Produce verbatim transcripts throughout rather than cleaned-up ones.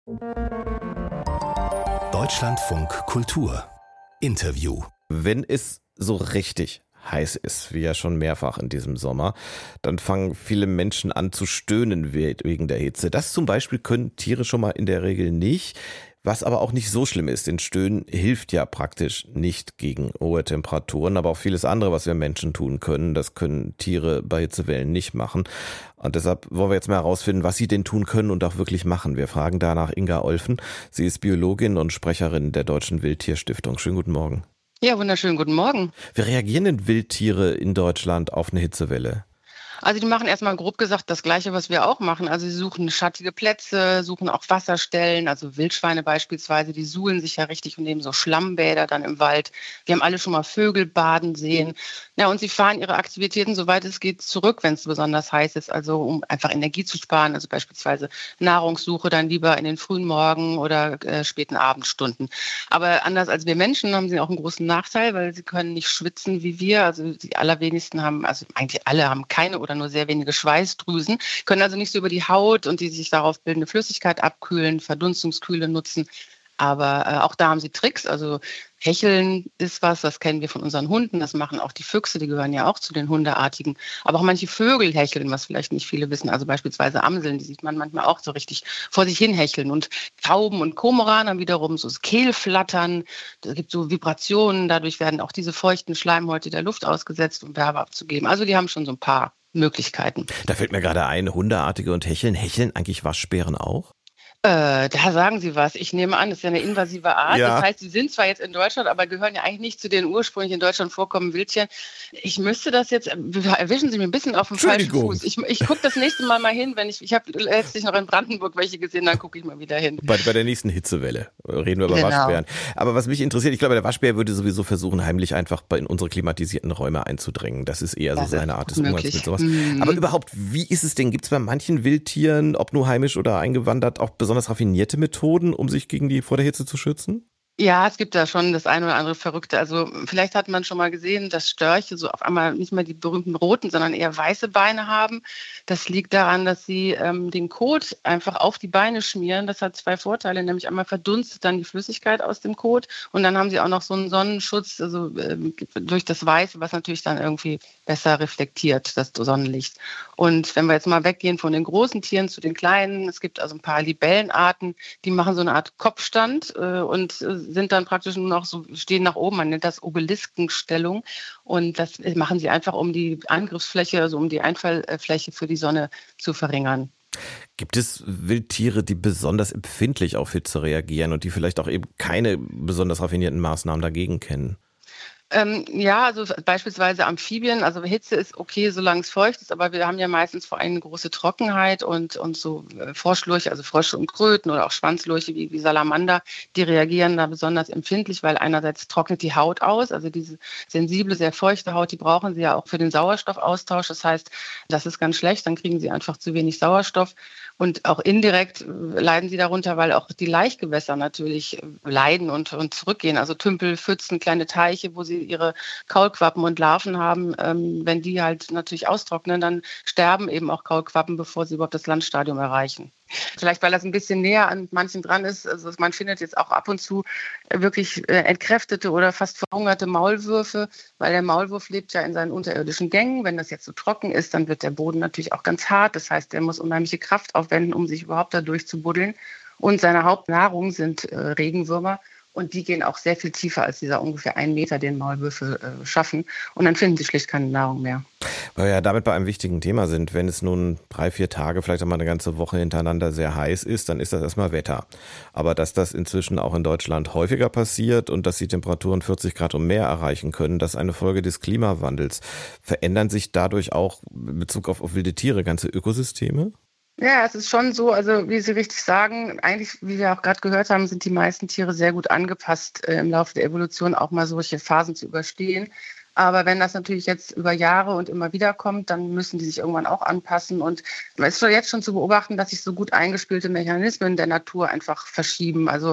Deutschlandfunk Kultur Interview. Wenn es so richtig heiß ist, wie ja schon mehrfach in diesem Sommer, dann fangen viele Menschen an zu stöhnen wegen der Hitze. Das zum Beispiel können Tiere schon mal in der Regel nicht. Was aber auch nicht so schlimm ist, denn Stöhnen hilft ja praktisch nicht gegen hohe Temperaturen, aber auch vieles andere, was wir Menschen tun können, das können Tiere bei Hitzewellen nicht machen. Und deshalb wollen wir jetzt mal herausfinden, was sie denn tun können und auch wirklich machen. Wir fragen danach Inga Olfen. Sie ist Biologin und Sprecherin der Deutschen Wildtierstiftung. Schönen guten Morgen. Ja, wunderschönen guten Morgen. Wie reagieren denn Wildtiere in Deutschland auf eine Hitzewelle? Also die machen erstmal grob gesagt das Gleiche, was wir auch machen. Also sie suchen schattige Plätze, suchen auch Wasserstellen, also Wildschweine beispielsweise, die suhlen sich ja richtig und nehmen so Schlammbäder dann im Wald. Wir haben alle schon mal Vögel baden sehen. Ja, und sie fahren ihre Aktivitäten, soweit es geht, zurück, wenn es besonders heiß ist, also um einfach Energie zu sparen, also beispielsweise Nahrungssuche dann lieber in den frühen Morgen oder äh, späten Abendstunden. Aber anders als wir Menschen haben sie auch einen großen Nachteil, weil sie können nicht schwitzen wie wir. Also die allerwenigsten haben, also eigentlich alle haben keine oder nur sehr wenige Schweißdrüsen, können also nicht so über die Haut und die sich darauf bildende Flüssigkeit abkühlen, Verdunstungskühle nutzen. Aber äh, auch da haben sie Tricks. Also Hecheln ist was, das kennen wir von unseren Hunden. Das machen auch die Füchse, die gehören ja auch zu den Hundeartigen. Aber auch manche Vögel hecheln, was vielleicht nicht viele wissen. Also beispielsweise Amseln, die sieht man manchmal auch so richtig vor sich hin hecheln. Und Tauben und Kormoran haben wiederum so das Kehlflattern. Da gibt es so Vibrationen. Dadurch werden auch diese feuchten Schleimhäute der Luft ausgesetzt, um Wärme abzugeben. Also die haben schon so ein paar Möglichkeiten. Da fällt mir gerade ein, Hundeartige und Hecheln. Hecheln eigentlich Waschbären auch? Äh, da sagen Sie was. Ich nehme an, das ist ja eine invasive Art. Ja. Das heißt, sie sind zwar jetzt in Deutschland, aber gehören ja eigentlich nicht zu den ursprünglich in Deutschland vorkommenden Wildtieren. Ich müsste das jetzt, erwischen Sie mich ein bisschen auf dem falschen Fuß. Ich, ich gucke das nächste Mal mal hin, wenn ich, ich habe letztlich noch in Brandenburg welche gesehen, dann gucke ich mal wieder hin. Bei, bei der nächsten Hitzewelle reden wir über Genau. Waschbären. Aber was mich interessiert, ich glaube, der Waschbär würde sowieso versuchen, heimlich einfach bei in unsere klimatisierten Räume einzudringen. Das ist eher so Das seine ist Art des Umgangs möglich. mit sowas. Mhm. Aber überhaupt, wie ist es denn? Gibt es bei manchen Wildtieren, ob nur heimisch oder eingewandert, auch besonders raffinierte Methoden, um sich gegen die vor der Hitze zu schützen? Ja, es gibt da schon das eine oder andere Verrückte. Also vielleicht hat man schon mal gesehen, dass Störche so auf einmal nicht mehr die berühmten roten, sondern eher weiße Beine haben. Das liegt daran, dass sie ähm, den Kot einfach auf die Beine schmieren. Das hat zwei Vorteile, nämlich einmal verdunstet dann die Flüssigkeit aus dem Kot und dann haben sie auch noch so einen Sonnenschutz, also ähm, durch das Weiße, was natürlich dann irgendwie besser reflektiert, das Sonnenlicht. Und wenn wir jetzt mal weggehen von den großen Tieren zu den kleinen, es gibt also ein paar Libellenarten, die machen so eine Art Kopfstand äh, und äh, sind dann praktisch nur noch so, stehen nach oben, man nennt das Obeliskenstellung. Und das machen sie einfach, um die Angriffsfläche, also um die Einfallfläche für die Sonne zu verringern. Gibt es Wildtiere, die besonders empfindlich auf Hitze reagieren und die vielleicht auch eben keine besonders raffinierten Maßnahmen dagegen kennen? Ähm, ja, also beispielsweise Amphibien, also Hitze ist okay, solange es feucht ist, aber wir haben ja meistens vor allem eine große Trockenheit und, und so äh, Froschlurche, also Frösche und Kröten oder auch Schwanzlurche wie, wie Salamander, die reagieren da besonders empfindlich, weil einerseits trocknet die Haut aus, also diese sensible, sehr feuchte Haut, die brauchen sie ja auch für den Sauerstoffaustausch. Das heißt, das ist ganz schlecht, dann kriegen sie einfach zu wenig Sauerstoff. Und auch indirekt leiden sie darunter, weil auch die Laichgewässer natürlich leiden und, und zurückgehen. Also Tümpel, Pfützen, kleine Teiche, wo sie ihre Kaulquappen und Larven haben. Ähm, wenn die halt natürlich austrocknen, dann sterben eben auch Kaulquappen, bevor sie überhaupt das Landstadium erreichen. Vielleicht, weil das ein bisschen näher an manchen dran ist. Also man findet jetzt auch ab und zu wirklich äh, entkräftete oder fast verhungerte Maulwürfe, weil der Maulwurf lebt ja in seinen unterirdischen Gängen. Wenn das jetzt so trocken ist, dann wird der Boden natürlich auch ganz hart. Das heißt, er muss unheimliche Kraft aufwenden, um sich überhaupt da durchzubuddeln. Und seine Hauptnahrung sind äh, Regenwürmer. Und die gehen auch sehr viel tiefer als dieser ungefähr einen Meter, den Maulwürfe äh, schaffen. Und dann finden sie schlicht keine Nahrung mehr. Weil wir ja damit bei einem wichtigen Thema sind. Wenn es nun drei, vier Tage, vielleicht auch mal eine ganze Woche hintereinander sehr heiß ist, dann ist das erstmal Wetter. Aber dass das inzwischen auch in Deutschland häufiger passiert und dass die Temperaturen vierzig Grad und mehr erreichen können, das ist eine Folge des Klimawandels. Verändern sich dadurch auch in Bezug auf, auf wilde Tiere ganze Ökosysteme? Ja, es ist schon so, also wie Sie richtig sagen, eigentlich, wie wir auch gerade gehört haben, sind die meisten Tiere sehr gut angepasst, äh, im Laufe der Evolution auch mal solche Phasen zu überstehen. Aber wenn das natürlich jetzt über Jahre und immer wieder kommt, dann müssen die sich irgendwann auch anpassen. Und es ist schon jetzt schon zu beobachten, dass sich so gut eingespielte Mechanismen der Natur einfach verschieben. Also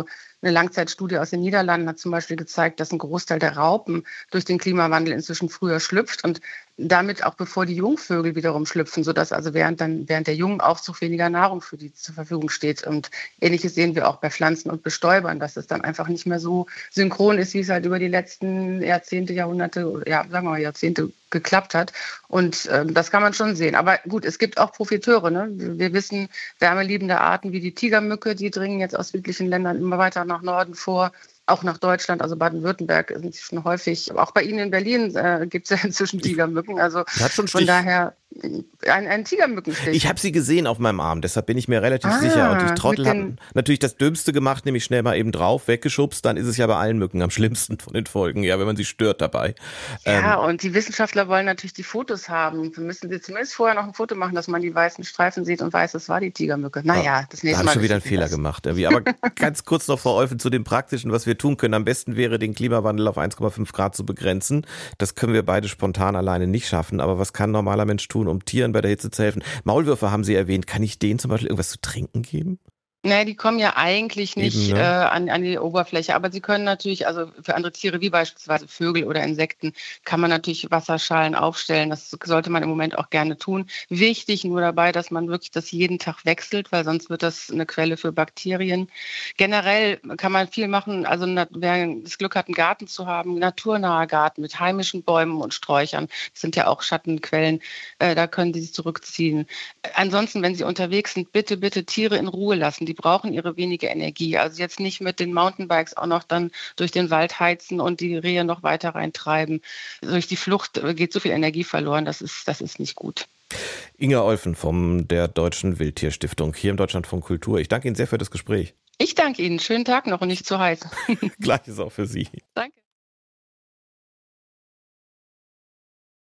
Eine Langzeitstudie aus den Niederlanden hat zum Beispiel gezeigt, dass ein Großteil der Raupen durch den Klimawandel inzwischen früher schlüpft und damit auch bevor die Jungvögel wiederum schlüpfen, sodass also während dann während der Jungenaufzucht weniger Nahrung für die zur Verfügung steht. Und Ähnliches sehen wir auch bei Pflanzen und Bestäubern, dass es dann einfach nicht mehr so synchron ist, wie es halt über die letzten Jahrzehnte, Jahrhunderte, ja sagen wir mal Jahrzehnte geklappt hat. Und äh, das kann man schon sehen. Aber gut, es gibt auch Profiteure. Ne? Wir wissen, wärmeliebende Arten wie die Tigermücke, die dringen jetzt aus südlichen Ländern immer weiter nach Norden vor. Auch nach Deutschland, also Baden-Württemberg sind sie schon häufig. Auch bei Ihnen in Berlin äh, gibt es ja inzwischen Tigermücken. Also schon von daher ein, ein Tigermückenstich. Ich habe sie gesehen auf meinem Arm, deshalb bin ich mir relativ ah, sicher. Und die Trottel haben natürlich das Dümmste gemacht, nämlich schnell mal eben drauf, weggeschubst. Dann ist es ja bei allen Mücken am schlimmsten von den Folgen, ja, wenn man sie stört dabei. Ja, ähm, und die Wissenschaftler wollen natürlich die Fotos haben. Wir müssen sie zumindest vorher noch ein Foto machen, dass man die weißen Streifen sieht und weiß, es war die Tigermücke. Naja, das nächste da Mal. Da habe ich schon wieder einen Fehler das. gemacht. Irgendwie. Aber ganz kurz noch, Frau Eufel, zu dem Praktischen, was wir tun können. Am besten wäre, den Klimawandel auf eins Komma fünf Grad zu begrenzen. Das können wir beide spontan alleine nicht schaffen. Aber was kann ein normaler Mensch tun, um Tieren bei der Hitze zu helfen? Maulwürfe haben Sie erwähnt. Kann ich denen zum Beispiel irgendwas zu trinken geben? Naja, die kommen ja eigentlich nicht Eben, ne? äh, an, an die Oberfläche, aber sie können natürlich, also für andere Tiere wie beispielsweise Vögel oder Insekten, kann man natürlich Wasserschalen aufstellen. Das sollte man im Moment auch gerne tun. Wichtig nur dabei, dass man wirklich das jeden Tag wechselt, weil sonst wird das eine Quelle für Bakterien. Generell kann man viel machen, also wer das Glück hat, einen Garten zu haben, ein naturnaher Garten mit heimischen Bäumen und Sträuchern, das sind ja auch Schattenquellen, äh, da können die sich zurückziehen. Ansonsten, wenn sie unterwegs sind, bitte, bitte Tiere in Ruhe lassen. Die brauchen ihre wenige Energie. Also jetzt nicht mit den Mountainbikes auch noch dann durch den Wald heizen und die Rehe noch weiter reintreiben. Durch die Flucht geht so viel Energie verloren, das ist, das ist nicht gut. Inga Olfen von der Deutschen Wildtierstiftung hier im Deutschlandfunk Kultur. Ich danke Ihnen sehr für das Gespräch. Ich danke Ihnen. Schönen Tag noch und nicht zu heiß. Gleiches auch für Sie. Danke.